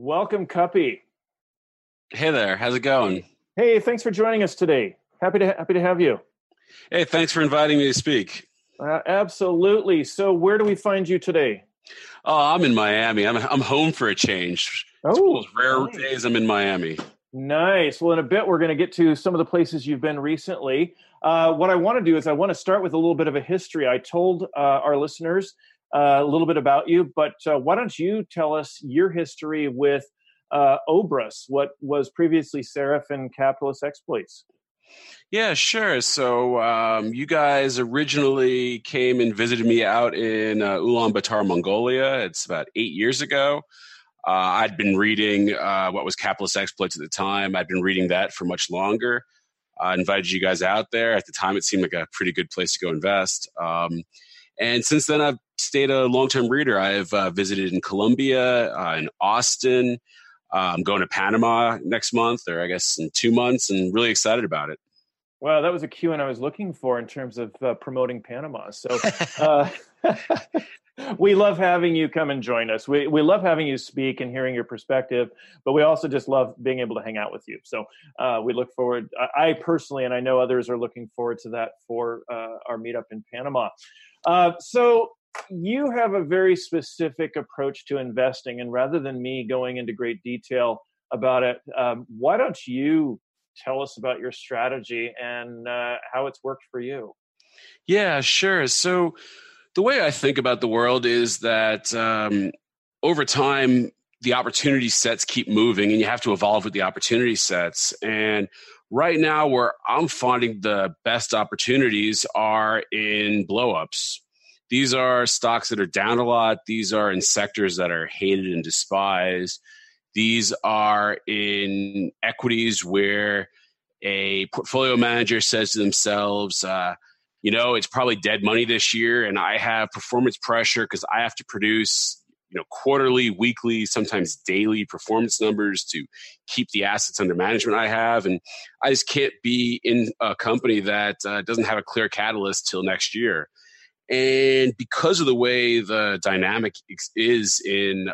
Welcome, Cuppy. Hey there, how's it going? Hey, thanks for joining us today. Happy to have you. Hey, thanks for inviting me to speak. Absolutely. So, where do we find you today? Oh, I'm in Miami. I'm home for a change. It's one of those rare days I'm in Miami. Nice. Well, in a bit, we're going to get to some of the places you've been recently. What I want to do is I want to start with a little bit of a history. I told our listeners a little bit about you, but why don't you tell us your history with Obras, what was previously Seraphin Capitalist Exploits? Yeah, sure. So you guys originally came and visited me out in Ulaanbaatar, Mongolia. It's about 8 years ago. I'd been reading what was Capitalist Exploits at the time. I'd been reading that for much longer. I invited you guys out there. At the time, it seemed like a pretty good place to go invest. And since then, I've stayed a long-term reader. I've visited in Colombia, in Austin. I'm going to Panama next month, or I guess in 2 months, and really excited about it. Well, that was a cue I was looking for in terms of promoting Panama. So we love having you come and join us. We love having you speak and hearing your perspective, but we also just love being able to hang out with you. So we look forward. I personally, and I know others are looking forward to that for our meetup in Panama. So you have a very specific approach to investing, and rather than me going into great detail about it, why don't you tell us about your strategy and how it's worked for you? Yeah, sure. So the way I think about the world is that over time, the opportunity sets keep moving and you have to evolve with the opportunity sets. And right now, where I'm finding the best opportunities are in blowups. These are stocks that are down a lot. These are in sectors that are hated and despised. These are in equities where a portfolio manager says to themselves, it's probably dead money this year, and I have performance pressure because I have to produce, quarterly, weekly, sometimes daily performance numbers to keep the assets under management I have, and I just can't be in a company that doesn't have a clear catalyst till next year. And because of the way the dynamic is in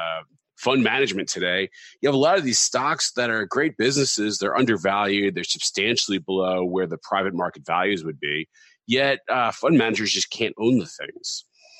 fund management today, you have a lot of these stocks that are great businesses. They're undervalued. They're substantially below where the private market values would be. Yet fund managers just can't own the things.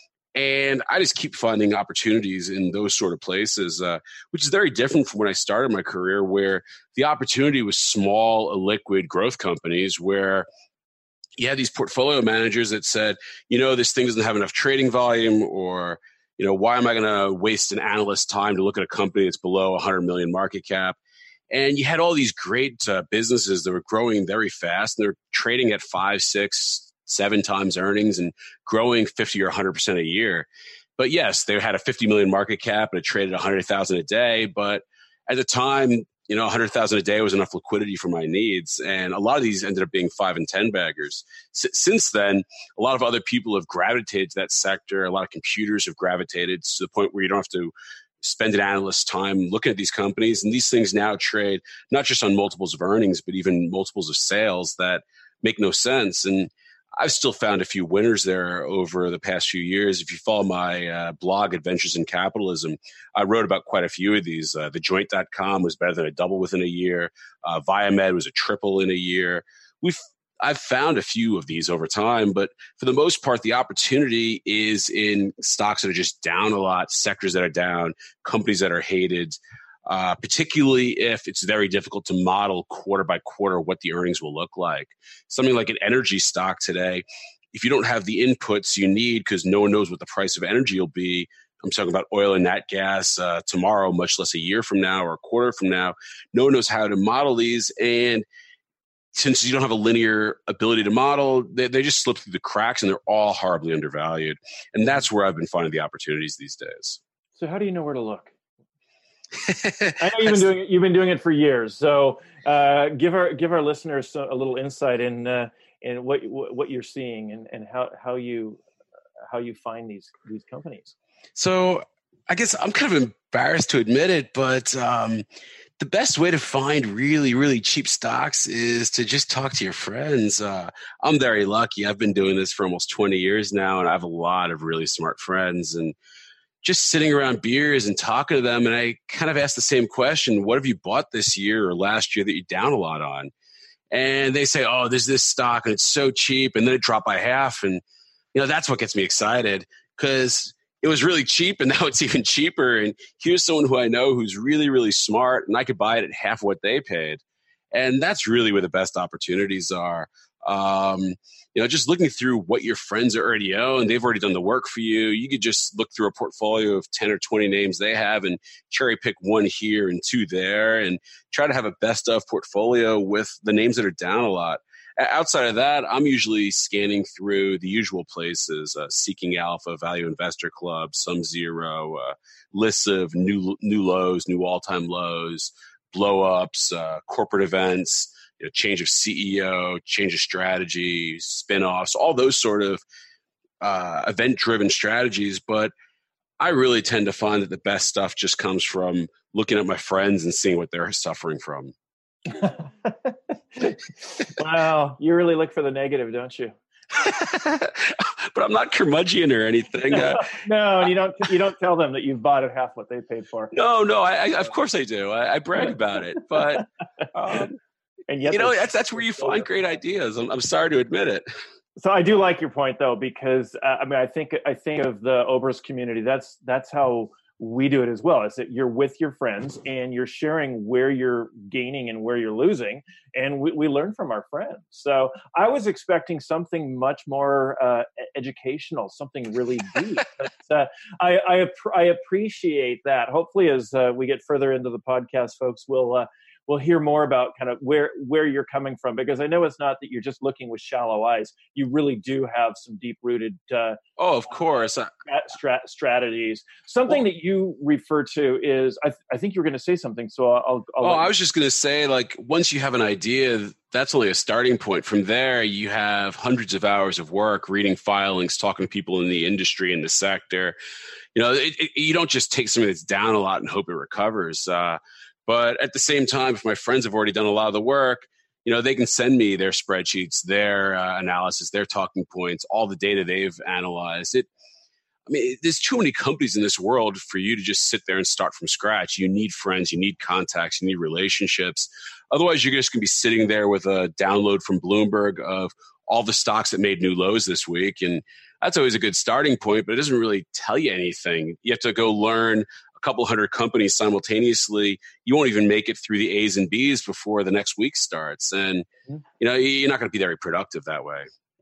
And I just keep finding opportunities in those sort of places, which is very different from when I started my career, where the opportunity was small, illiquid growth companies where you had these portfolio managers that said, this thing doesn't have enough trading volume, or, why am I going to waste an analyst's time to look at a company that's below 100 million market cap? And you had all these great businesses that were growing very fast, and they're trading at 5, 6, 7 times earnings and growing 50 or 100% a year. But yes, they had a 50 million market cap and it traded 100,000 a day. But at the time, 100,000 a day was enough liquidity for my needs. And a lot of these ended up being 5 and 10 baggers. Since then, a lot of other people have gravitated to that sector. A lot of computers have gravitated to the point where you don't have to spend an analyst's time looking at these companies. And these things now trade not just on multiples of earnings, but even multiples of sales that make no sense. And I've still found a few winners there over the past few years. If you follow my blog, Adventures in Capitalism, I wrote about quite a few of these. TheJoint.com was better than a double within a year. Viamed was a triple in a year. I've found a few of these over time, but for the most part, the opportunity is in stocks that are just down a lot, sectors that are down, companies that are hated, particularly if it's very difficult to model quarter by quarter what the earnings will look like. Something like an energy stock today, if you don't have the inputs you need because no one knows what the price of energy will be, I'm talking about oil and nat gas tomorrow, much less a year from now or a quarter from now, no one knows how to model these. And since you don't have a linear ability to model, they just slip through the cracks and they're all horribly undervalued. And that's where I've been finding the opportunities these days. So how do you know where to look? I know you've been doing it for years. So give our listeners a little insight in what you're seeing and how you find these companies. So I guess I'm kind of embarrassed to admit it, but the best way to find really, really cheap stocks is to just talk to your friends. I'm very lucky. I've been doing this for almost 20 years now, and I have a lot of really smart friends. And just sitting around beers and talking to them. And I kind of asked the same question: what have you bought this year or last year that you're down a lot on? And they say, oh, there's this stock and it's so cheap. And then it dropped by half. And, that's what gets me excited, because it was really cheap and now it's even cheaper. And here's someone who I know who's really, really smart, and I could buy it at half what they paid. And that's really where the best opportunities are. Just looking through what your friends already own, they've already done the work for you. You could just look through a portfolio of 10 or 20 names they have and cherry pick one here and two there and try to have a best of portfolio with the names that are down a lot. Outside of that, I'm usually scanning through the usual places: Seeking Alpha, Value Investor Club, SumZero, lists of new lows, new all-time lows, blow-ups, corporate events, change of CEO, change of strategy, spin-offs, all those sort of event-driven strategies. But I really tend to find that the best stuff just comes from looking at my friends and seeing what they're suffering from. Wow, you really look for the negative, don't you? But I'm not curmudgeon or anything. No, and you don't tell them that you've bought at half what they paid for. No, I of course I do. I brag about it, but and yet that's where you find great ideas. I'm sorry to admit it. So I do like your point, though, because I think of the Oberst community. That's how we do it as well. Is that you're with your friends and you're sharing where you're gaining and where you're losing, and we learn from our friends. So I was expecting something much more educational, something really deep. But I appreciate that. Hopefully, as we get further into the podcast, folks we'll hear more about kind of where you're coming from, because I know it's not that you're just looking with shallow eyes. You really do have some deep-rooted of course strategies. Something that you refer to is, I think you were going to say something, so I'll I was just going to say, like, once you have an idea, that's only a starting point. From there, you have hundreds of hours of work, reading filings, talking to people in the industry, in the sector. You don't just take something that's down a lot and hope it recovers. But at the same time, if my friends have already done a lot of the work, they can send me their spreadsheets, their analysis, their talking points, all the data they've analyzed. There's too many companies in this world for you to just sit there and start from scratch. You need friends, you need contacts, you need relationships. Otherwise, you're just going to be sitting there with a download from Bloomberg of all the stocks that made new lows this week. And that's always a good starting point, but it doesn't really tell you anything. You have to go learn a couple hundred companies simultaneously. You won't even make it through the A's and B's before the next week starts. And, you're not going to be very productive that way.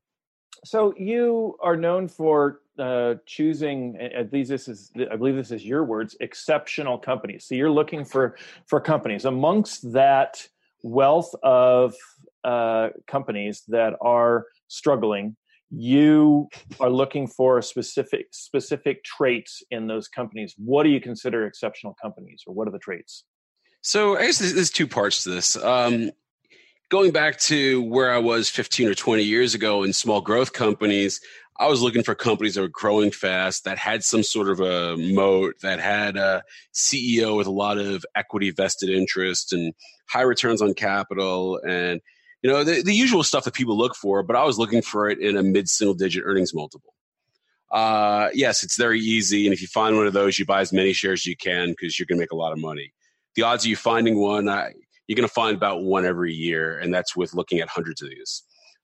So you are known for choosing, I believe this is your words, exceptional companies. So you're looking for companies amongst that wealth of companies that are struggling. You are looking for specific traits in those companies. What do you consider exceptional companies, or what are the traits? So I guess there's two parts to this. Going back to where I was 15 or 20 years ago in small growth companies, I was looking for companies that were growing fast, that had some sort of a moat, that had a CEO with a lot of equity vested interest and high returns on capital, and the usual stuff that people look for. But I was looking for it in a mid-single digit earnings multiple. Yes, it's very easy, and if you find one of those, you buy as many shares as you can because you're going to make a lot of money. The odds of you finding one, you're going to find about one every year, and that's with looking at hundreds of these.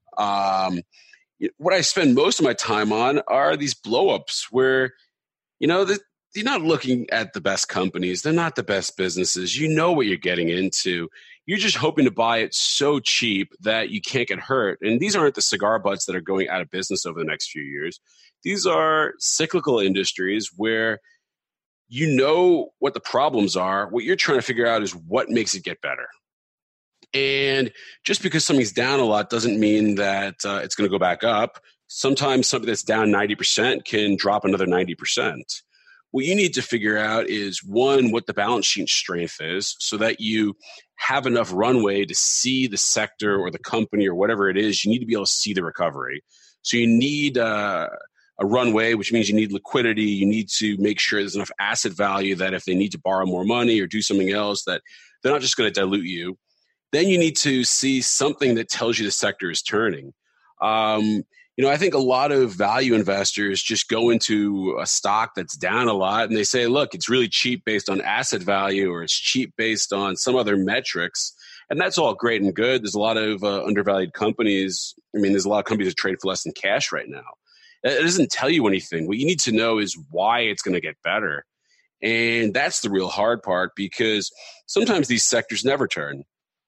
What I spend most of my time on are these blow-ups where, you're not looking at the best companies. They're not the best businesses. You know what you're getting into. You're just hoping to buy it so cheap that you can't get hurt. And these aren't the cigar butts that are going out of business over the next few years. These are cyclical industries where you know what the problems are. What you're trying to figure out is what makes it get better. And just because something's down a lot doesn't mean that it's going to go back up. Sometimes something that's down 90% can drop another 90%. What you need to figure out is, one, what the balance sheet strength is so that you have enough runway to see the sector or the company or whatever it is. You need to be able to see the recovery. So you need a runway, which means you need liquidity. You need to make sure there's enough asset value that if they need to borrow more money or do something else, that they're not just going to dilute you. Then you need to see something that tells you the sector is turning. I think a lot of value investors just go into a stock that's down a lot and they say, look, it's really cheap based on asset value or it's cheap based on some other metrics. And that's all great and good. There's a lot of undervalued companies. There's a lot of companies that trade for less than cash right now. It doesn't tell you anything. What you need to know is why it's going to get better. And that's the real hard part because sometimes these sectors never turn.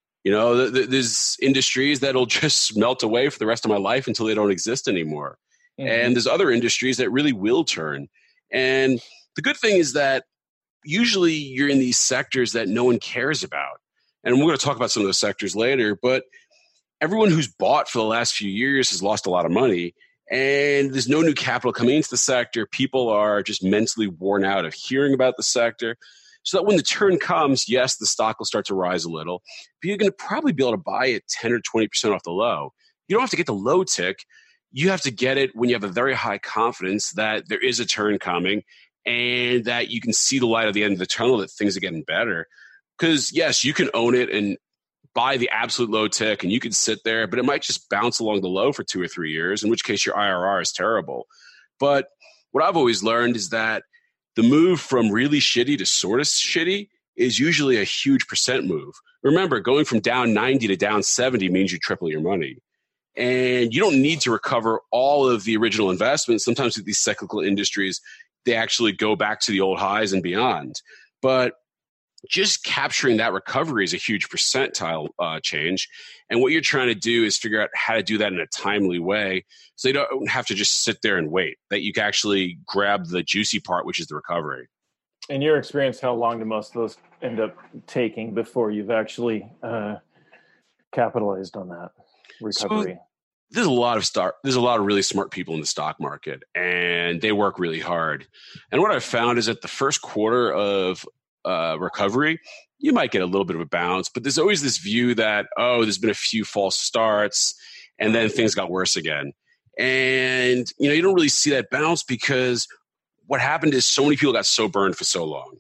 There's industries that'll just melt away for the rest of my life until they don't exist anymore. Mm-hmm. And there's other industries that really will turn. And the good thing is that usually you're in these sectors that no one cares about. And we're going to talk about some of those sectors later, but everyone who's bought for the last few years has lost a lot of money. And there's no new capital coming into the sector. People are just mentally worn out of hearing about the sector. So that when the turn comes, yes, the stock will start to rise a little, but you're going to probably be able to buy it 10 or 20% off the low. You don't have to get the low tick. You have to get it when you have a very high confidence that there is a turn coming and that you can see the light at the end of the tunnel, that things are getting better. Because, yes, you can own it and buy the absolute low tick and you can sit there, but it might just bounce along the low for 2 or 3 years, in which case your IRR is terrible. But what I've always learned is that the move from really shitty to sort of shitty is usually a huge percent move. Remember, going from down 90 to down 70 means you triple your money. And you don't need to recover all of the original investment. Sometimes with these cyclical industries, they actually go back to the old highs and beyond. But just capturing that recovery is a huge percentile change. And what you're trying to do is figure out how to do that in a timely way so you don't have to just sit there and wait, that you can actually grab the juicy part, which is the recovery. In your experience, how long do most of those end up taking before you've actually capitalized on that recovery? So there's a lot of really smart people in the stock market, and they work really hard. And what I've found is that the first quarter of recovery, you might get a little bit of a bounce, but there's always this view that, there's been a few false starts and then things got worse again. And, you don't really see that bounce because what happened is so many people got so burned for so long.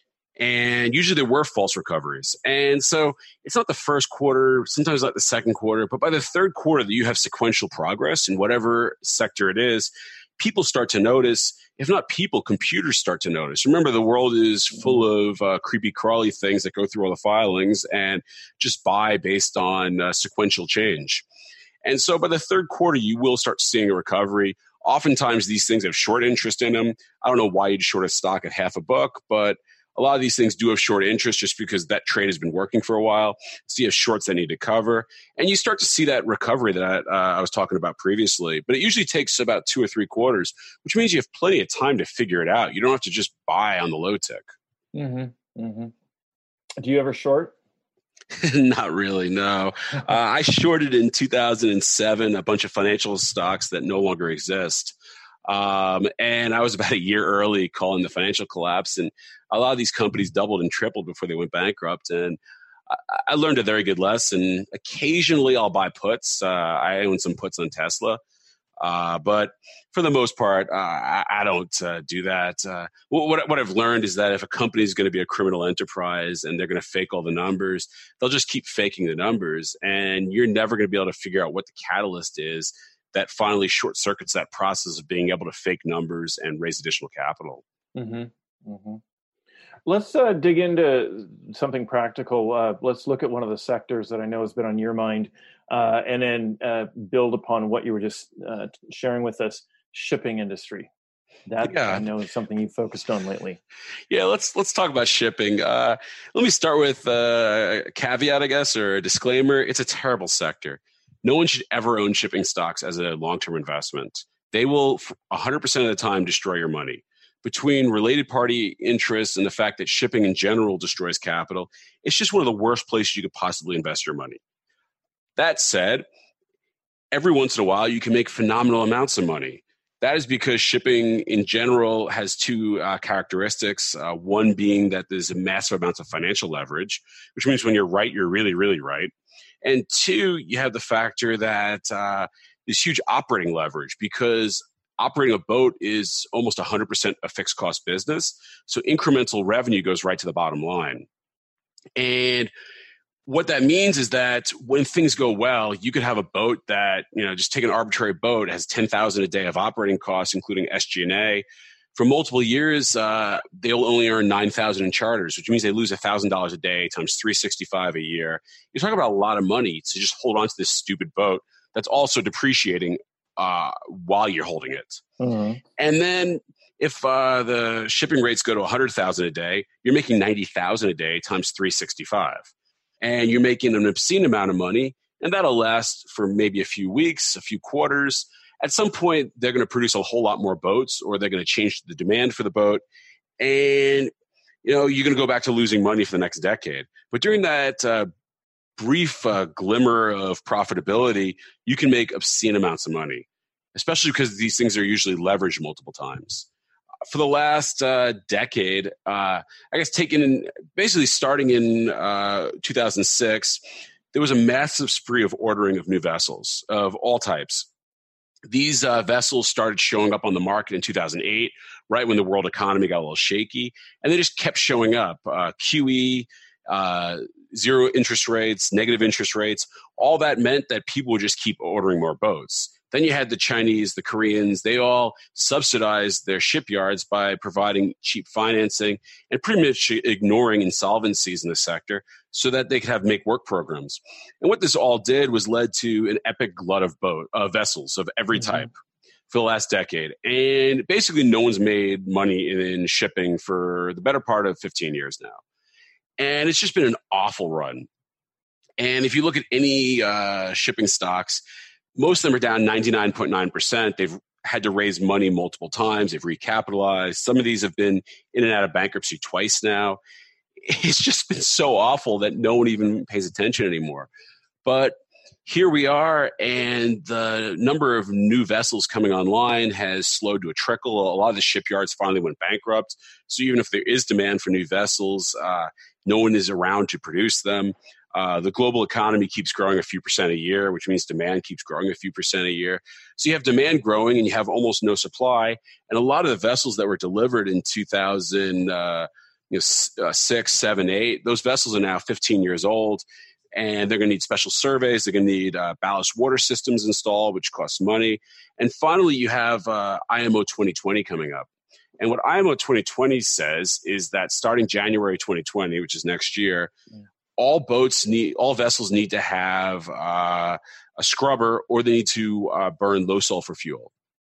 And usually there were false recoveries. And so it's not the first quarter, sometimes not the second quarter, but by the third quarter that you have sequential progress in whatever sector it is, people start to notice. If not people, computers start to notice. Remember, the world is full of creepy crawly things that go through all the filings and just buy based on sequential change. And so by the third quarter, you will start seeing a recovery. Oftentimes, these things have short interest in them. I don't know why you'd short a stock at half a book, but a lot of these things do have short interest just because that trade has been working for a while. So you have shorts that need to cover. And you start to see that recovery that I was talking about previously. But it usually takes about 2 or 3 quarters, which means you have plenty of time to figure it out. You don't have to just buy on the low tick. Mm-hmm. Mm-hmm. Do you ever short? Not really, no. I shorted in 2007 a bunch of financial stocks that no longer exist. And I was about a year early calling the financial collapse. And a lot of these companies doubled and tripled before they went bankrupt. And I learned a very good lesson. Occasionally I'll buy puts. I own some puts on Tesla. But for the most part, I don't do that. What I've learned is that if a company is going to be a criminal enterprise and they're going to fake all the numbers, they'll just keep faking the numbers. And you're never going to be able to figure out what the catalyst is that finally short circuits that process of being able to fake numbers and raise additional capital. Mm-hmm. Mm-hmm. Let's dig into something practical. Let's look at one of the sectors that I know has been on your mind, and then build upon what you were just sharing with us, shipping industry. That I know is something you've focused on lately. Yeah, let's talk about shipping. Let me start with a caveat, I guess, or a disclaimer. It's a terrible sector. No one should ever own shipping stocks as a long-term investment. They will 100% of the time destroy your money. Between related party interests and the fact that shipping in general destroys capital, it's just one of the worst places you could possibly invest your money. That said, every once in a while, you can make phenomenal amounts of money. That is because shipping in general has 2 characteristics. One being that there's a massive amounts of financial leverage, which means when you're right, you're really, really right. And 2, you have the factor that there's huge operating leverage because operating a boat is almost 100% a fixed cost business. So incremental revenue goes right to the bottom line. And what that means is that when things go well, you could have a boat that, just take an arbitrary boat, has 10,000 a day of operating costs, including SG&A. For multiple years, they'll only earn 9,000 in charters, which means they lose $1,000 a day times 365 a year. You're talking about a lot of money to just hold on to this stupid boat that's also depreciating while you're holding it. Mm-hmm. And then if the shipping rates go to 100,000 a day, you're making 90,000 a day times 365. And you're making an obscene amount of money, and that'll last for maybe a few weeks, a few quarters. At some point, they're going to produce a whole lot more boats, or they're going to change the demand for the boat. And, you're going to go back to losing money for the next decade. But during that brief glimmer of profitability, you can make obscene amounts of money, especially because these things are usually leveraged multiple times. For the last decade, I guess basically starting in 2006, there was a massive spree of ordering of new vessels of all types. These vessels started showing up on the market in 2008, right when the world economy got a little shaky, and they just kept showing up. QE, zero interest rates, negative interest rates, all that meant that people would just keep ordering more boats. Then you had the Chinese, the Koreans, they all subsidized their shipyards by providing cheap financing and pretty much ignoring insolvencies in the sector so that they could make work programs. And what this all did was led to an epic glut of vessels of every type for the last decade. And basically no one's made money in shipping for the better part of 15 years now. And it's just been an awful run. And if you look at any shipping stocks, most of them are down 99.9%. They've had to raise money multiple times. They've recapitalized. Some of these have been in and out of bankruptcy twice now. It's just been so awful that no one even pays attention anymore. But here we are, and the number of new vessels coming online has slowed to a trickle. A lot of the shipyards finally went bankrupt. So even if there is demand for new vessels, no one is around to produce them. The global economy keeps growing a few percent a year, which means demand keeps growing a few percent a year. So you have demand growing and you have almost no supply. And a lot of the vessels that were delivered in 2006, 7, 8, those vessels are now 15 years old. And they're going to need special surveys. They're going to need ballast water systems installed, which costs money. And finally, you have IMO 2020 coming up. And what IMO 2020 says is that starting January 2020, which is next year, all vessels need to have a scrubber, or they need to burn low sulfur fuel.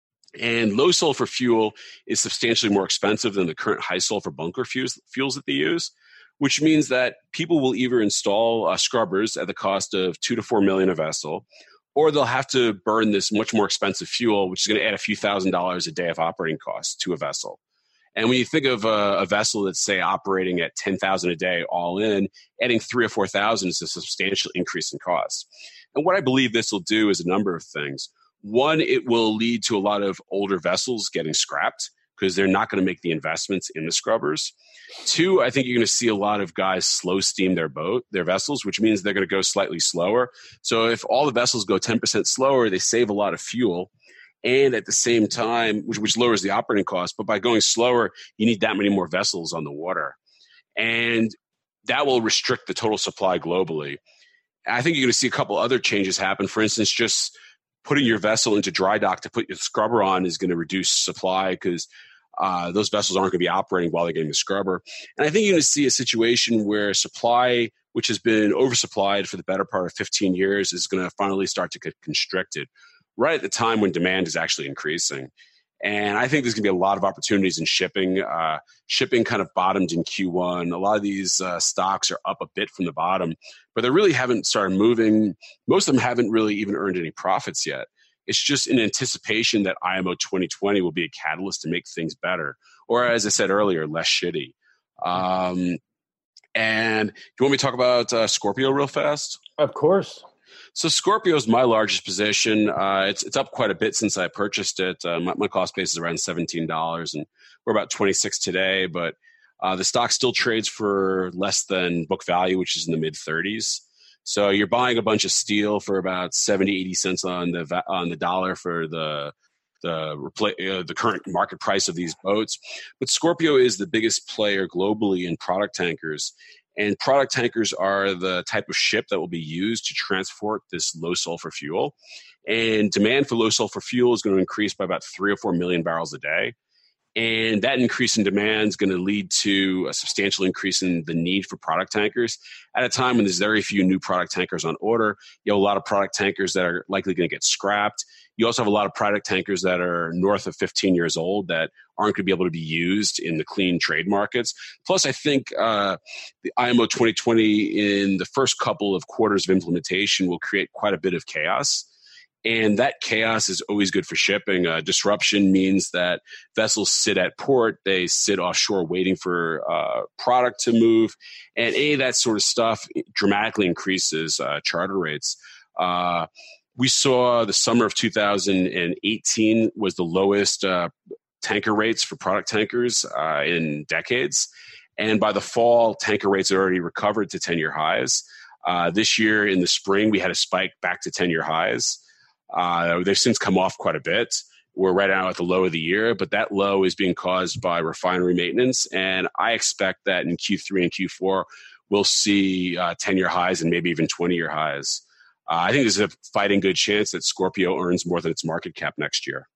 And low sulfur fuel is substantially more expensive than the current high sulfur bunker fuels that they use, which means that people will either install scrubbers at the cost of $2 to $4 million a vessel, or they'll have to burn this much more expensive fuel, which is going to add a few $1,000s a day of operating costs to a vessel. And when you think of a vessel that's, say, operating at $10,000 a day all in, adding $3,000 or $4,000 is a substantial increase in costs. And what I believe this will do is a number of things. One, it will lead to a lot of older vessels getting scrapped because they're not going to make the investments in the scrubbers. Two, I think you're going to see a lot of guys slow steam their vessels, which means they're going to go slightly slower. So if all the vessels go 10% slower, they save a lot of fuel. And at the same time, which lowers the operating cost, but by going slower, you need that many more vessels on the water. And that will restrict the total supply globally. I think you're going to see a couple other changes happen. For instance, just putting your vessel into dry dock to put your scrubber on is going to reduce supply because those vessels aren't going to be operating while they're getting the scrubber. And I think you're going to see a situation where supply, which has been oversupplied for the better part of 15 years, is going to finally start to get constricted right at the time when demand is actually increasing. And I think there's going to be a lot of opportunities in shipping. Shipping kind of bottomed in Q1. A lot of these stocks are up a bit from the bottom, but they really haven't started moving. Most of them haven't really even earned any profits yet. It's just in anticipation that IMO 2020 will be a catalyst to make things better, or as I said earlier, less shitty. And do you want me to talk about Scorpio real fast? Of course. So Scorpio is my largest position. It's up quite a bit since I purchased it. My cost base is around $17, and we're about 26 today. But the stock still trades for less than book value, which is in the mid 30s. So you're buying a bunch of steel for about 70, 80 cents on the dollar for the current market price of these boats. But Scorpio is the biggest player globally in product tankers. And product tankers are the type of ship that will be used to transport this low sulfur fuel. And demand for low sulfur fuel is going to increase by about 3 or 4 million barrels a day. And that increase in demand is going to lead to a substantial increase in the need for product tankers. At a time when there's very few new product tankers on order, you have a lot of product tankers that are likely going to get scrapped. You also have a lot of product tankers that are north of 15 years old that aren't going to be able to be used in the clean trade markets. Plus, I think the IMO 2020 in the first couple of quarters of implementation will create quite a bit of chaos. And that chaos is always good for shipping. Disruption means that vessels sit at port, they sit offshore waiting for product to move, and any of that sort of stuff dramatically increases charter rates. We saw the summer of 2018 was the lowest tanker rates for product tankers in decades. And by the fall, tanker rates had already recovered to 10-year highs. This year in the spring, we had a spike back to 10-year highs. They've since come off quite a bit. We're right now at the low of the year, but that low is being caused by refinery maintenance. And I expect that in Q3 and Q4, we'll see 10-year highs and maybe even 20-year highs. I think there's a fighting good chance that Scorpio earns more than its market cap next year.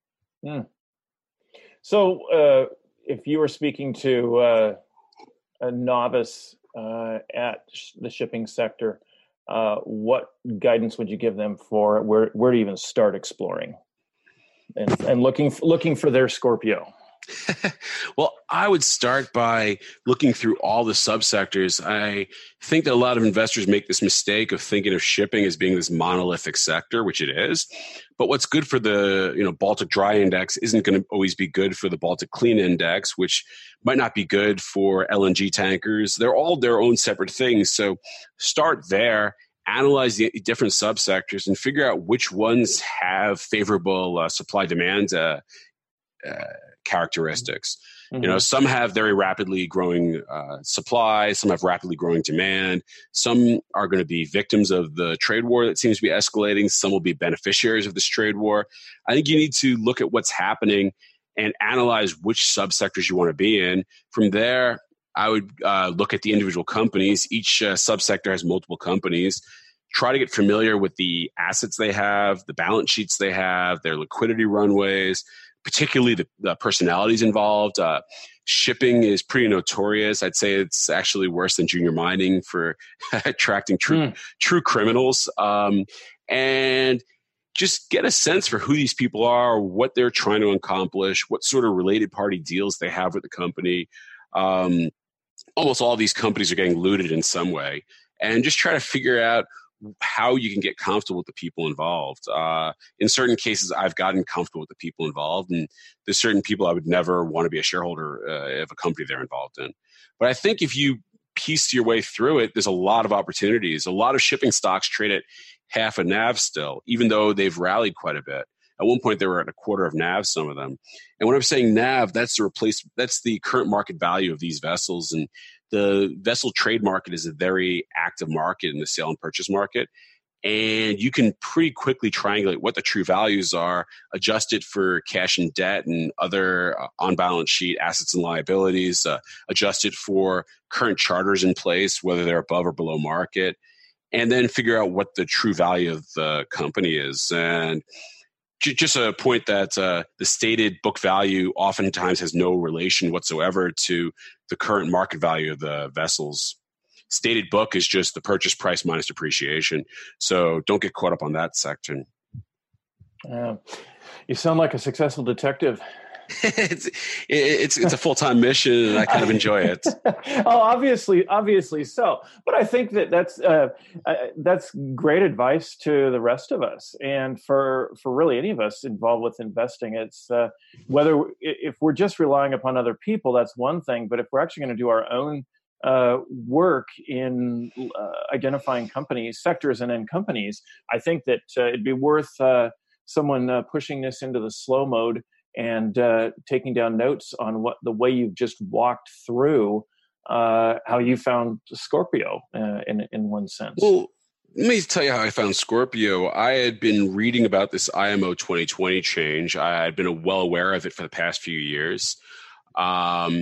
So if you were speaking to a novice at the shipping sector, what guidance would you give them for where to even start exploring and looking for their Scorpio? Well, I would start by looking through all the subsectors. I think that a lot of investors make this mistake of thinking of shipping as being this monolithic sector, which it is. But what's good for the Baltic Dry Index isn't going to always be good for the Baltic Clean Index, which might not be good for LNG tankers. They're all their own separate things. So start there. Analyze the different subsectors and figure out which ones have favorable supply-demand characteristics. Mm-hmm. Some have very rapidly growing supply, some have rapidly growing demand, some are going to be victims of the trade war that seems to be escalating, some will be beneficiaries of this trade war. I think you need to look at what's happening and analyze which subsectors you want to be in. From there, I would look at the individual companies. Each subsector has multiple companies. Try to get familiar with the assets they have, the balance sheets they have, their liquidity runways, particularly the personalities involved. Shipping is pretty notorious. I'd say it's actually worse than junior mining for attracting true criminals. And just get a sense for who these people are, what they're trying to accomplish, what sort of related party deals they have with the company. Almost all these companies are getting looted in some way. And just try to figure out how you can get comfortable with the people involved. In certain cases, I've gotten comfortable with the people involved, and there's certain people I would never want to be a shareholder of a company they're involved in. But I think if you piece your way through it, there's a lot of opportunities. A lot of shipping stocks trade at half a NAV still, even though they've rallied quite a bit. At one point, they were at a quarter of NAV, some of them. And when I'm saying NAV, that's the current market value of these vessels. And the vessel trade market is a very active market in the sale and purchase market. And you can pretty quickly triangulate what the true values are, adjust it for cash and debt and other on-balance sheet assets and liabilities, adjust it for current charters in place, whether they're above or below market, and then figure out what the true value of the company is. And just a point that the stated book value oftentimes has no relation whatsoever to the current market value of the vessels. Stated book is just the purchase price minus depreciation. So don't get caught up on that section. You sound like a successful detective. It's a full-time mission, and I kind of enjoy it. Oh, obviously so. But I think that's great advice to the rest of us, and for really any of us involved with investing. It's whether if we're just relying upon other people, that's one thing. But if we're actually going to do our own work in identifying companies, sectors, and then companies, I think that it'd be worth someone pushing this into the slow mode and taking down notes on the way you've just walked through how you found Scorpio in one sense. Well, let me tell you how I found Scorpio. I had been reading about this IMO 2020 change. I had been well aware of it for the past few years.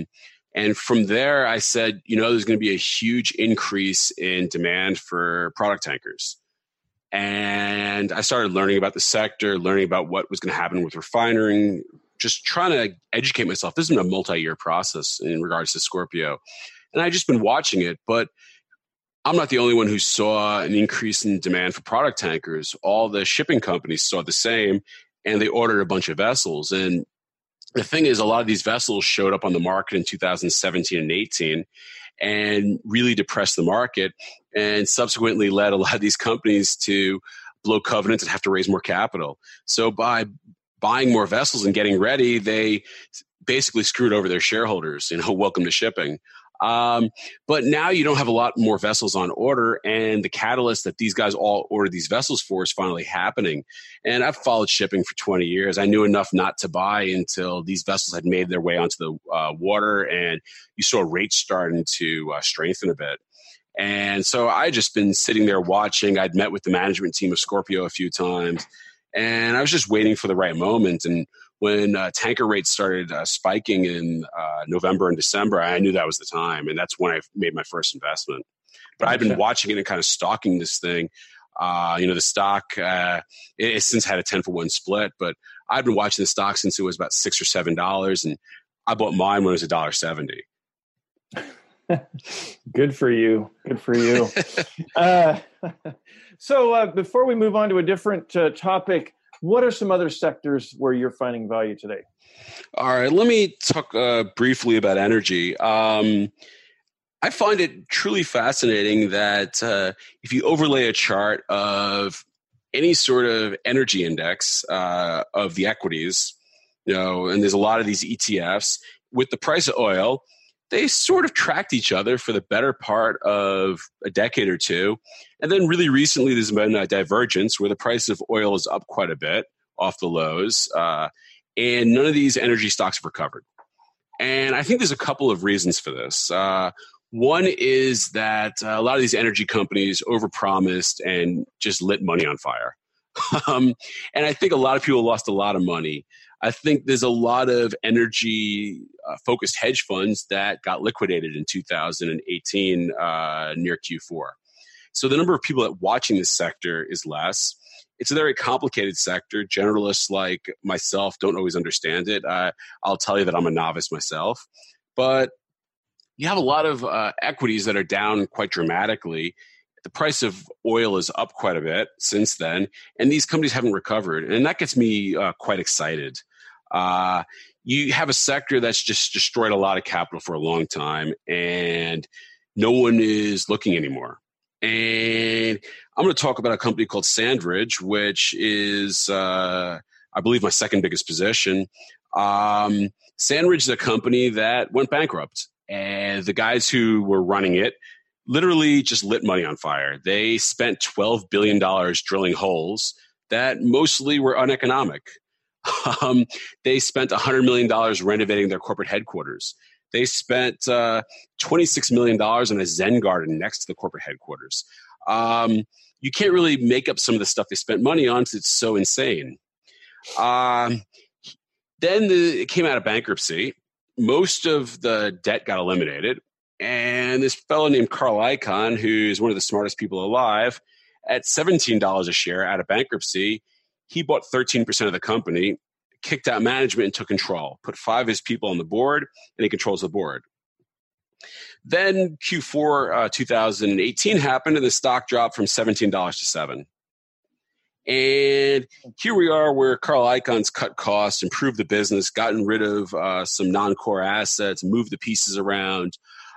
And from there, I said, there's going to be a huge increase in demand for product tankers. And I started learning about the sector, learning about what was going to happen with refining, just trying to educate myself. This has been a multi-year process in regards to Scorpio. And I've just been watching it, but I'm not the only one who saw an increase in demand for product tankers. All the shipping companies saw the same, and they ordered a bunch of vessels. And the thing is, a lot of these vessels showed up on the market in 2017 and 18 and really depressed the market, and subsequently led a lot of these companies to blow covenants and have to raise more capital. So by buying more vessels and getting ready, they basically screwed over their shareholders. Welcome to shipping. But now you don't have a lot more vessels on order, and the catalyst that these guys all ordered these vessels for is finally happening. And I've followed shipping for 20 years. I knew enough not to buy until these vessels had made their way onto the water, and you saw rates starting to strengthen a bit. And so I just been sitting there watching. I'd met with the management team of Scorpio a few times, and I was just waiting for the right moment. And when tanker rates started spiking in November and December, I knew that was the time, and that's when I made my first investment. But I've been watching it and kind of stalking this thing. The stock, it's since had a 10-for-1 split, but I've been watching the stock since it was about $6 or $7, and I bought mine when it was $1.70. Good for you. Good for you. So before we move on to a different topic, what are some other sectors where you're finding value today? All right, let me talk briefly about energy. I find it truly fascinating that if you overlay a chart of any sort of energy index of the equities, and there's a lot of these ETFs, with the price of oil, they sort of tracked each other for the better part of a decade or two. And then really recently, there's been a divergence where the price of oil is up quite a bit off the lows. And none of these energy stocks have recovered. And I think there's a couple of reasons for this. One is that a lot of these energy companies overpromised and just lit money on fire. And I think a lot of people lost a lot of money. I think there's a lot of energy-focused hedge funds that got liquidated in 2018 near Q4. So the number of people that watching this sector is less. It's a very complicated sector. Generalists like myself don't always understand it. I'll tell you that I'm a novice myself. But you have a lot of equities that are down quite dramatically. The price of oil is up quite a bit since then, and these companies haven't recovered. And that gets me quite excited. You have a sector that's just destroyed a lot of capital for a long time, and no one is looking anymore. And I'm going to talk about a company called Sandridge, which is, I believe, my second biggest position. Sandridge is a company that went bankrupt, and the guys who were running it literally just lit money on fire. They spent $12 billion drilling holes that mostly were uneconomic. They spent $100 million renovating their corporate headquarters. They spent $26 million on a Zen garden next to the corporate headquarters. You can't really make up some of the stuff they spent money on because it's so insane. Then it came out of bankruptcy. Most of the debt got eliminated. And this fellow named Carl Icahn, who's one of the smartest people alive, at $17 a share out of bankruptcy, he bought 13% of the company, kicked out management, and took control, put 5 of his people on the board, and he controls the board. Then Q4 2018 happened, and the stock dropped from $17 to $7. And here we are where Carl Icahn's cut costs, improved the business, gotten rid of some non-core assets, moved the pieces around.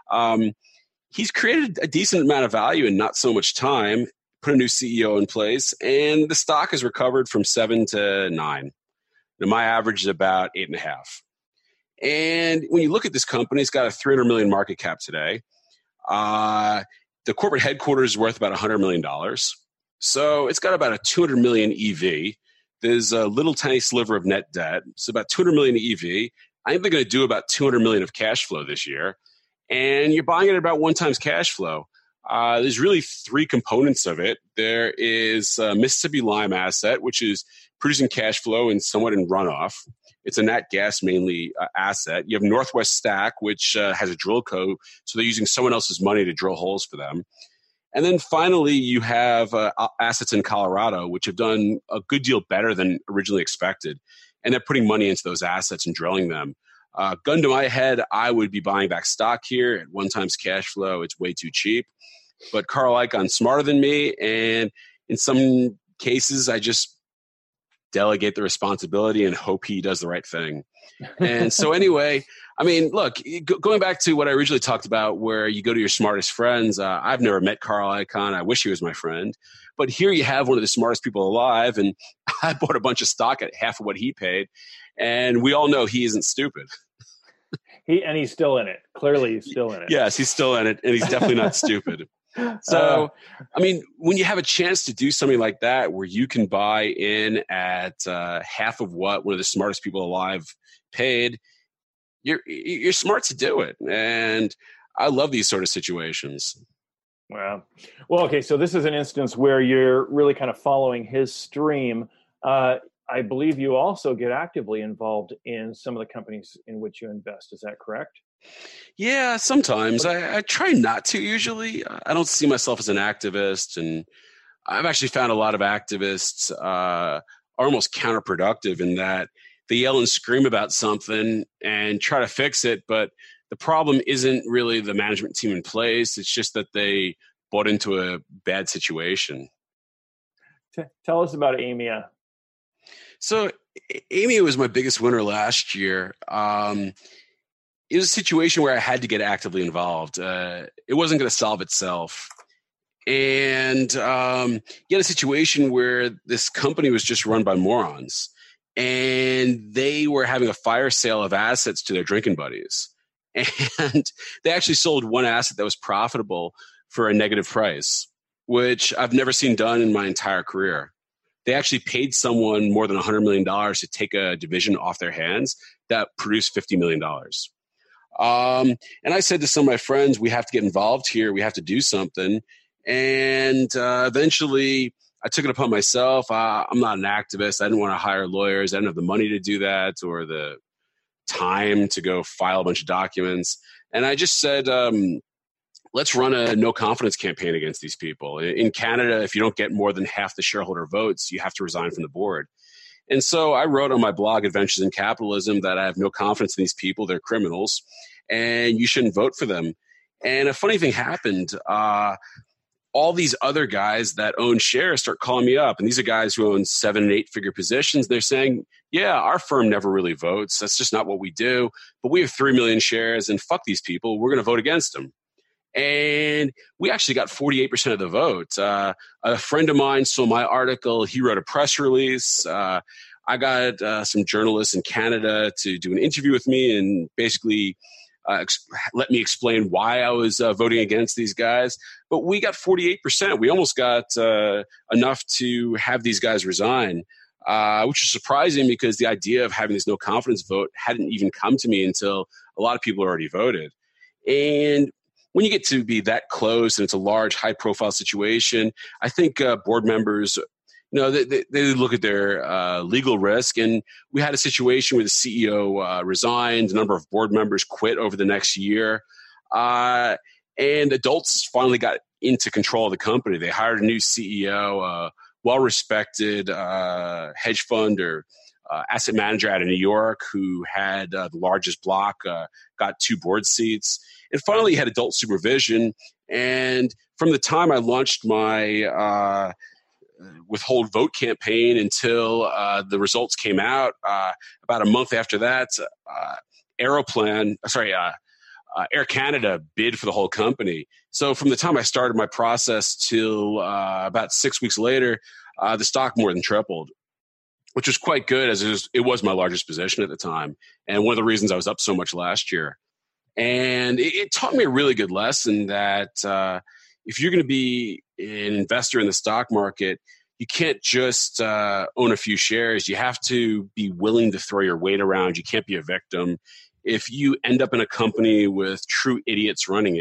He's created a decent amount of value in not so much time, put a new CEO in place, and the stock has recovered from 7 to 9. Now, my average is about 8.5. And when you look at this company, it's got a $300 million market cap today. The corporate headquarters is worth about $100 million. So it's got about a $200 million EV. There's a little tiny sliver of net debt. So about $200 million EV. I think they're going to do about $200 million of cash flow this year. And you're buying it at about 1 times cash flow. There's really 3 components of it. There is Mississippi Lime asset, which is producing cash flow and somewhat in runoff. It's a nat gas mainly asset. You have Northwest Stack, which has a drill co, so they're using someone else's money to drill holes for them. And then finally, you have assets in Colorado, which have done a good deal better than originally expected. And they're putting money into those assets and drilling them. Gun to my head, I would be buying back stock here at 1 times cash flow. It's way too cheap. But Carl Icahn's smarter than me. And in some cases, I just delegate the responsibility and hope he does the right thing. And so anyway, I mean, look, going back to what I originally talked about, where you go to your smartest friends, I've never met Carl Icahn. I wish he was my friend. But here you have one of the smartest people alive, and I bought a bunch of stock at half of what he paid. And we all know he isn't stupid. He's still in it. Clearly, he's still in it. Yes, he's still in it, and he's definitely not stupid. So, I mean, when you have a chance to do something like that, where you can buy in at half of what one of the smartest people alive paid, you're smart to do it. And I love these sort of situations. Wow. Well, okay. So this is an instance where you're really kind of following his stream. I believe you also get actively involved in some of the companies in which you invest. Is that correct? Yeah, sometimes. I try not to usually. I don't see myself as an activist. And I've actually found a lot of activists are almost counterproductive in that they yell and scream about something and try to fix it. But the problem isn't really the management team in place. It's just that they bought into a bad situation. Tell us about Aimia. So Aimia was my biggest winner last year. It was a situation where I had to get actively involved. It wasn't going to solve itself. And you had a situation where this company was just run by morons. And they were having a fire sale of assets to their drinking buddies. And they actually sold one asset that was profitable for a negative price, which I've never seen done in my entire career. They actually paid someone more than $100 million to take a division off their hands that produced $50 million. And I said to some of my friends, we have to get involved here. We have to do something. And eventually I took it upon myself. I'm not an activist. I didn't want to hire lawyers. I didn't have the money to do that or the time to go file a bunch of documents. And I just said, let's run a no confidence campaign against these people. In Canada, if you don't get more than half the shareholder votes, you have to resign from the board. And so I wrote on my blog, Adventures in Capitalism, that I have no confidence in these people. They're criminals, and you shouldn't vote for them. And a funny thing happened. All these other guys that own shares start calling me up. And these are guys who own 7- and 8-figure positions. They're saying, yeah, our firm never really votes. That's just not what we do. But we have 3 million shares, and fuck these people. We're going to vote against them. And we actually got 48% of the vote. A friend of mine saw my article. He wrote a press release. I got some journalists in Canada to do an interview with me and basically let me explain why I was voting against these guys. But we got 48%. We almost got enough to have these guys resign, which is surprising because the idea of having this no confidence vote hadn't even come to me until a lot of people already voted. And when you get to be that close and it's a large, high-profile situation, I think board members, they look at their legal risk. And we had a situation where the CEO resigned, a number of board members quit over the next year, and adults finally got into control of the company. They hired a new CEO, well-respected hedge fund or asset manager out of New York who had the largest block, got 2 board seats. And finally, had adult supervision. And from the time I launched my withhold vote campaign until the results came out, about a month after that, Air Canada bid for the whole company. So from the time I started my process till about 6 weeks later, the stock more than tripled, which was quite good as it was my largest position at the time. And one of the reasons I was up so much last year. And it taught me a really good lesson that if you're going to be an investor in the stock market, you can't just own a few shares. You have to be willing to throw your weight around. You can't be a victim. If you end up in a company with true idiots running it,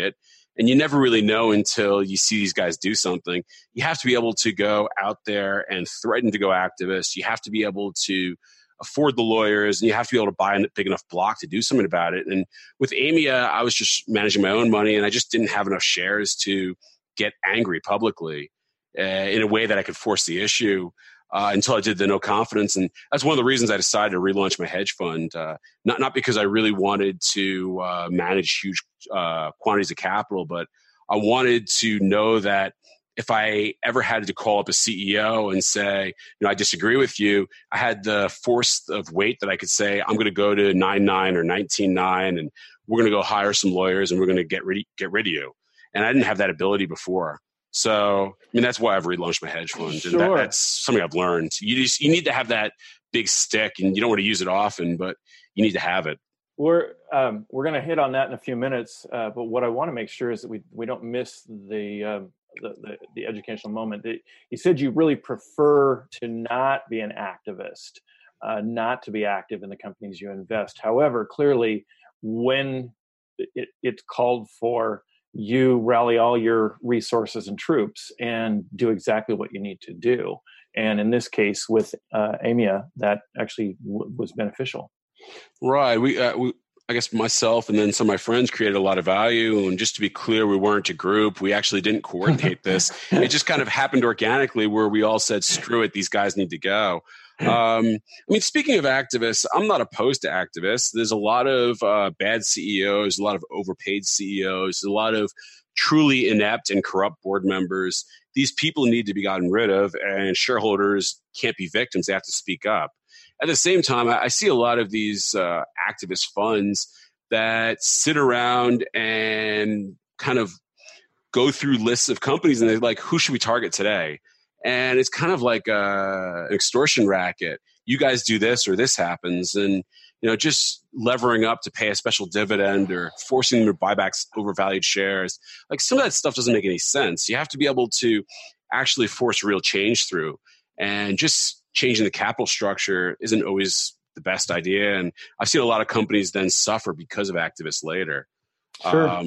And you never really know until you see these guys do something. You have to be able to go out there and threaten to go activist. You have to be able to afford the lawyers, and you have to be able to buy a big enough block to do something about it. And with Aimia, I was just managing my own money, and I just didn't have enough shares to get angry publicly in a way that I could force the issue until I did the no confidence. And that's one of the reasons I decided to relaunch my hedge fund. Not because I really wanted to manage huge quantities of capital, but I wanted to know that if I ever had to call up a CEO and say, I disagree with you, I had the force of weight that I could say, I'm going to go to 9.9 or 19.9, and we're going to go hire some lawyers and we're going to get rid of you. And I didn't have that ability before. So, that's why I've relaunched my hedge fund. Sure. And that's something I've learned. You need to have that big stick, and you don't want to use it often, but you need to have it. We're going to hit on that in a few minutes. But what I want to make sure is that we don't miss the educational moment. You said you really prefer to not be an activist, not to be active in the companies you invest. However, clearly, when it's called for, you rally all your resources and troops and do exactly what you need to do. And in this case, with Aimia, that actually was beneficial. Right. I guess myself and then some of my friends created a lot of value. And just to be clear, we weren't a group. We actually didn't coordinate this. It just kind of happened organically where we all said, screw it, these guys need to go. Speaking of activists, I'm not opposed to activists. There's a lot of bad CEOs, a lot of overpaid CEOs, a lot of truly inept and corrupt board members. These people need to be gotten rid of, and shareholders can't be victims. They have to speak up. At the same time, I see a lot of these activist funds that sit around and kind of go through lists of companies, and they're like, who should we target today? And it's kind of like an extortion racket. You guys do this or this happens. And, just levering up to pay a special dividend or forcing them to buy back overvalued shares. Like, some of that stuff doesn't make any sense. You have to be able to actually force real change through. And just changing the capital structure isn't always the best idea. And I've seen a lot of companies then suffer because of activists later. Sure.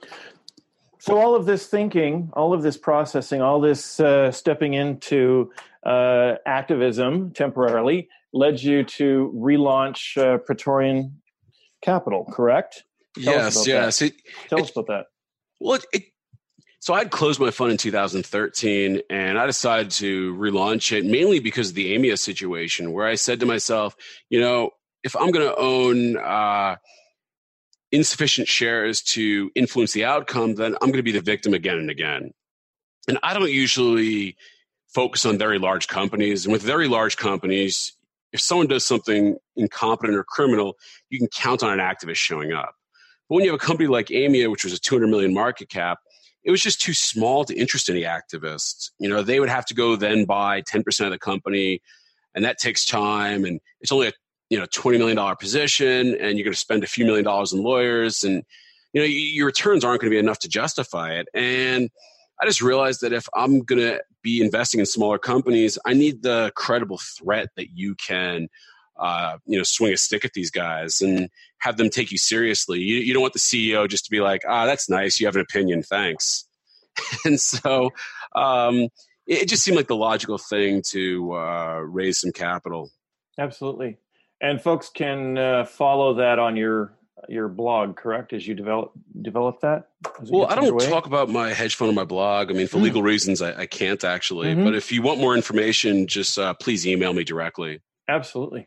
So all of this thinking, all of this processing, all this stepping into activism temporarily led you to relaunch Praetorian Capital, correct? Yes. Tell us about that. Well, so I'd closed my fund in 2013, and I decided to relaunch it mainly because of the Aimia situation, where I said to myself, if I'm going to own insufficient shares to influence the outcome, then I'm going to be the victim again and again. And I don't usually focus on very large companies. And with very large companies, if someone does something incompetent or criminal, you can count on an activist showing up. But when you have a company like Aimia, which was a 200 million market cap, it was just too small to interest any activists. They would have to go then buy 10% of the company, and that takes time. And it's only a $20 million position, and you're going to spend a few $1 million in lawyers, and your returns aren't going to be enough to justify it. And I just realized that if I'm going to be investing in smaller companies, I need the credible threat that you can, swing a stick at these guys and have them take you seriously. You don't want the CEO just to be like, that's nice, you have an opinion, thanks. And so it just seemed like the logical thing to raise some capital. Absolutely. And folks can follow that on your blog, correct? As you develop that? Well, I don't talk about my hedge fund on my blog. For legal reasons, I can't actually. Mm-hmm. But if you want more information, just please email me directly. Absolutely.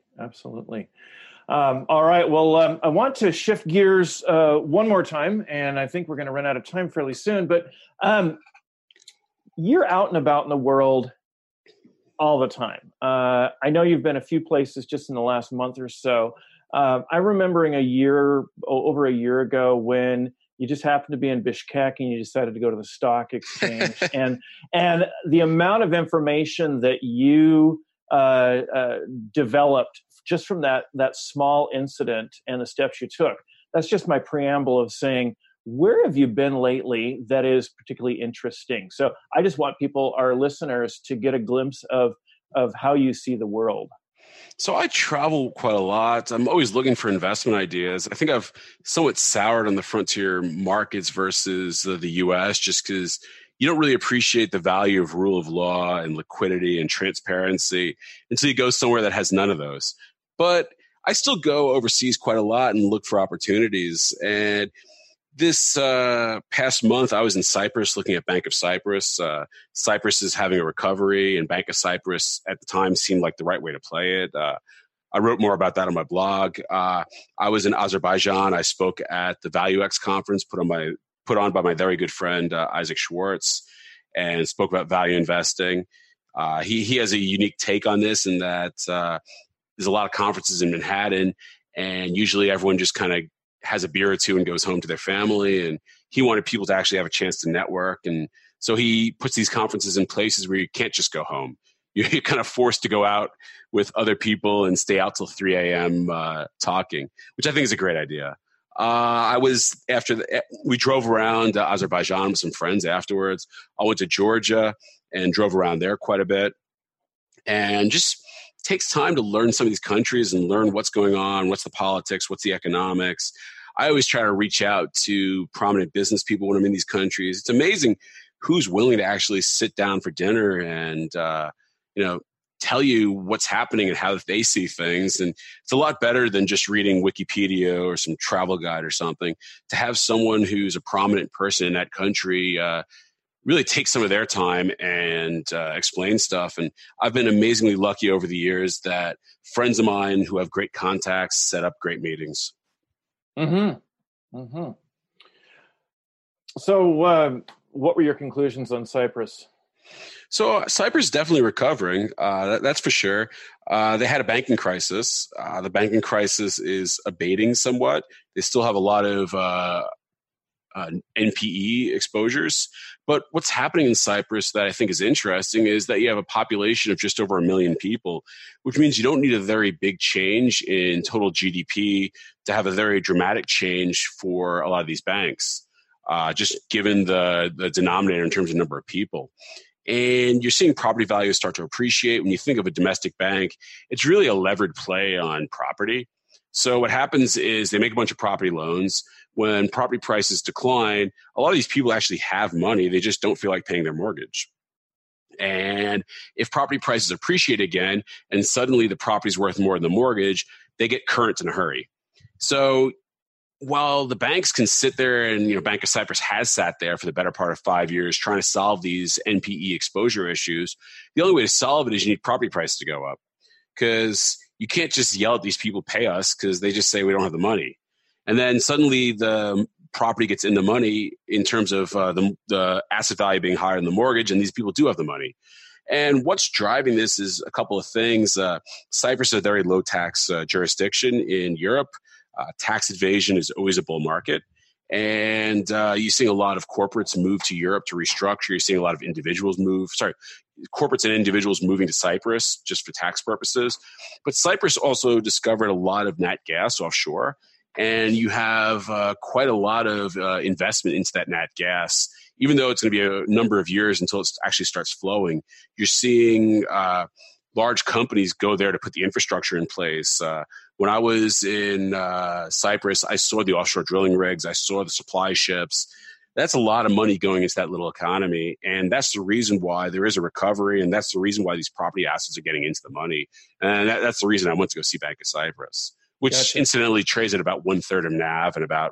All right. Well, I want to shift gears one more time, and I think we're going to run out of time fairly soon. But you're out and about in the world all the time. I know you've been a few places just in the last month or so. I remembering over a year ago when you just happened to be in Bishkek and you decided to go to the stock exchange, and the amount of information that you developed just from that small incident and the steps you took. That's just my preamble of saying, where have you been lately that is particularly interesting? So I just want our listeners, to get a glimpse of how you see the world. So I travel quite a lot. I'm always looking for investment ideas. I think I've somewhat soured on the frontier markets versus the US just because you don't really appreciate the value of rule of law and liquidity and transparency until you go somewhere that has none of those. But I still go overseas quite a lot and look for opportunities. And this past month, I was in Cyprus looking at Bank of Cyprus. Cyprus is having a recovery, and Bank of Cyprus at the time seemed like the right way to play it. I wrote more about that on my blog. I was in Azerbaijan. I spoke at the ValueX conference put on by my very good friend Isaac Schwartz, and spoke about value investing. He has a unique take on this in that there's a lot of conferences in Manhattan, and usually everyone just kind of has a beer or two and goes home to their family. And he wanted people to actually have a chance to network. And so he puts these conferences in places where you can't just go home. You're kind of forced to go out with other people and stay out till 3 a.m. Talking, which I think is a great idea. We drove around Azerbaijan with some friends afterwards. I went to Georgia and drove around there quite a bit. And just takes time to learn some of these countries and learn what's going on, what's the politics, what's the economics. I always try to reach out to prominent business people when I'm in these countries. It's amazing who's willing to actually sit down for dinner and, tell you what's happening and how they see things. And it's a lot better than just reading Wikipedia or some travel guide or something. To have someone who's a prominent person in that country really take some of their time and explain stuff. And I've been amazingly lucky over the years that friends of mine who have great contacts set up great meetings. Mm-hmm. Mm-hmm. So what were your conclusions on Cyprus? So Cyprus is definitely recovering. That's for sure. They had a banking crisis. The banking crisis is abating somewhat. They still have a lot of NPE exposures. But what's happening in Cyprus that I think is interesting is that you have a population of just over 1 million people, which means you don't need a very big change in total GDP to have a very dramatic change for a lot of these banks, just given the denominator in terms of number of people. And you're seeing property values start to appreciate. When you think of a domestic bank, it's really a levered play on property. So what happens is they make a bunch of property loans. When property prices decline, a lot of these people actually have money. They just don't feel like paying their mortgage. And if property prices appreciate again, and suddenly the property's worth more than the mortgage, they get current in a hurry. So while the banks can sit there and, Bank of Cyprus has sat there for the better part of 5 years trying to solve these NPE exposure issues, the only way to solve it is you need property prices to go up. Because you can't just yell at these people, pay us, because they just say we don't have the money. And then suddenly the property gets in the money in terms of the asset value being higher than the mortgage, and these people do have the money. And what's driving this is a couple of things. Cyprus is a very low tax jurisdiction in Europe. Tax evasion is always a bull market. And you're seeing a lot of corporates move to Europe to restructure. You're seeing a lot of corporates and individuals moving to Cyprus just for tax purposes. But Cyprus also discovered a lot of nat gas offshore. And you have quite a lot of investment into that nat gas. Even though it's going to be a number of years until it actually starts flowing, you're seeing large companies go there to put the infrastructure in place. When I was in Cyprus, I saw the offshore drilling rigs. I saw the supply ships. That's a lot of money going into that little economy. And that's the reason why there is a recovery. And that's the reason why these property assets are getting into the money. And that's the reason I went to go see Bank of Cyprus, which incidentally trades at about 1/3 of NAV and about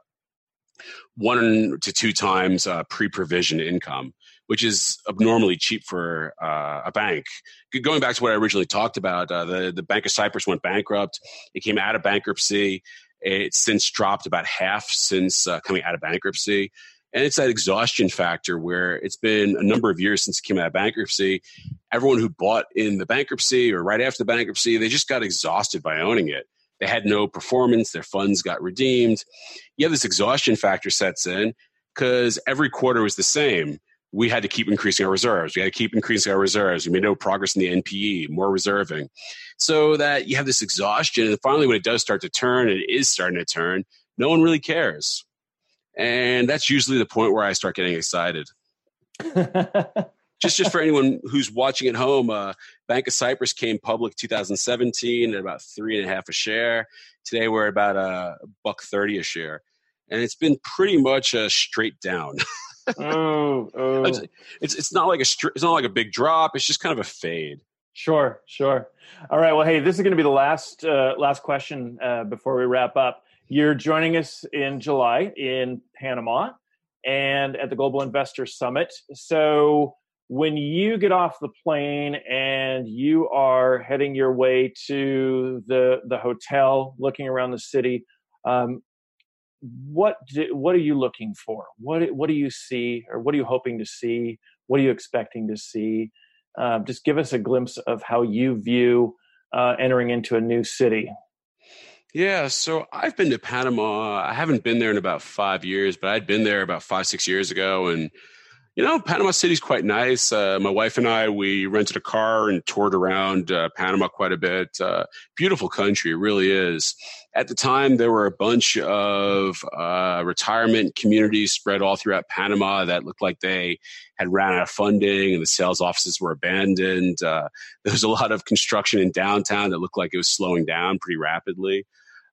1 to 2 times pre-provision income, which is abnormally cheap for a bank. Going back to what I originally talked about, the Bank of Cyprus went bankrupt. It came out of bankruptcy. It's since dropped about half since coming out of bankruptcy. And it's that exhaustion factor where it's been a number of years since it came out of bankruptcy. Everyone who bought in the bankruptcy or right after the bankruptcy, they just got exhausted by owning it. They had no performance. Their funds got redeemed. You have this exhaustion factor sets in because every quarter was the same. We had to keep increasing our reserves. We had to keep increasing our reserves. We made no progress in the NPE, more reserving. So that you have this exhaustion. And finally, when it does start to turn, and it is starting to turn, no one really cares. And that's usually the point where I start getting excited. just for anyone who's watching at home, Bank of Cyprus came public 2017 at about $3.50 a share. Today we're about $1.30 a share, and it's been pretty much a straight down. It's not like it's not like a big drop. It's just kind of a fade. Sure. All right. Well, hey, this is going to be the last question before we wrap up. You're joining us in July in Panama and at the Global Investor Summit. So when you get off the plane and you are heading your way to the hotel, looking around the city, what are you looking for? What do you see, or what are you hoping to see? What are you expecting to see? Just give us a glimpse of how you view entering into a new city. Yeah, so I've been to Panama. I haven't been there in about 5 years, but I'd been there about 5-6 years ago. And, Panama City's quite nice. My wife and I, we rented a car and toured around Panama quite a bit. Beautiful country, it really is. At the time, there were a bunch of retirement communities spread all throughout Panama that looked like they had ran out of funding and the sales offices were abandoned. There was a lot of construction in downtown that looked like it was slowing down pretty rapidly.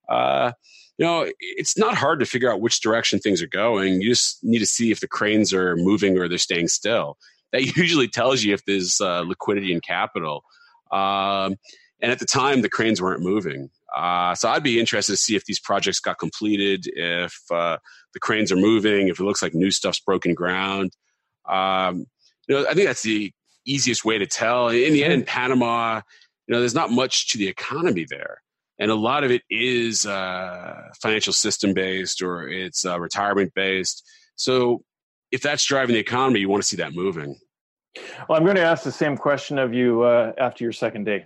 It's not hard to figure out which direction things are going. You just need to see if the cranes are moving or they're staying still. That usually tells you if there's liquidity and capital. And at the time, the cranes weren't moving. So I'd be interested to see if these projects got completed, if the cranes are moving, if it looks like new stuff's broken ground. I think that's the easiest way to tell. In the end, in Panama, there's not much to the economy there. And a lot of it is financial system based or it's retirement based. So if that's driving the economy, you want to see that moving. Well, I'm going to ask the same question of you after your second day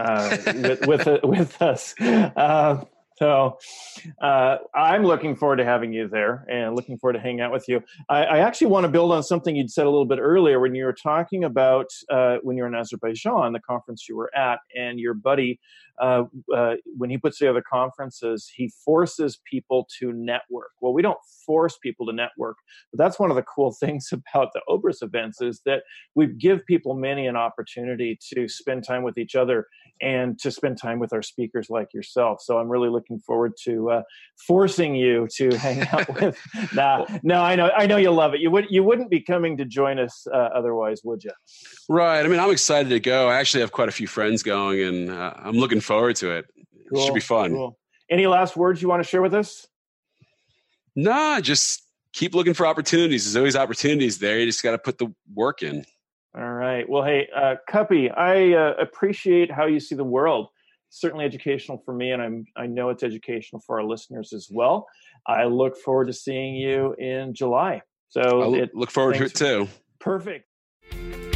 with us. So I'm looking forward to having you there and looking forward to hanging out with you. I actually want to build on something you'd said a little bit earlier when you were talking about when you were in Azerbaijan, the conference you were at, and your buddy, when he puts together conferences, he forces people to network. Well, we don't force people to network, but that's one of the cool things about the Obrus events is that we give people many an opportunity to spend time with each other and to spend time with our speakers like yourself. So I'm really looking forward to forcing you to hang out with. No, I know you love it. You wouldn't be coming to join us otherwise, would you? Right. I mean, I'm excited to go. I actually have quite a few friends going, and I'm looking forward to it. Cool. It should be fun. Cool. Any last words you want to share with us? No, just keep looking for opportunities. There's always opportunities there. You just got to put the work in. All right. Well, hey, Cuppy, I appreciate how you see the world. It's certainly educational for me, and I know it's educational for our listeners as well. I look forward to seeing you in July. So I look forward to it too. Perfect.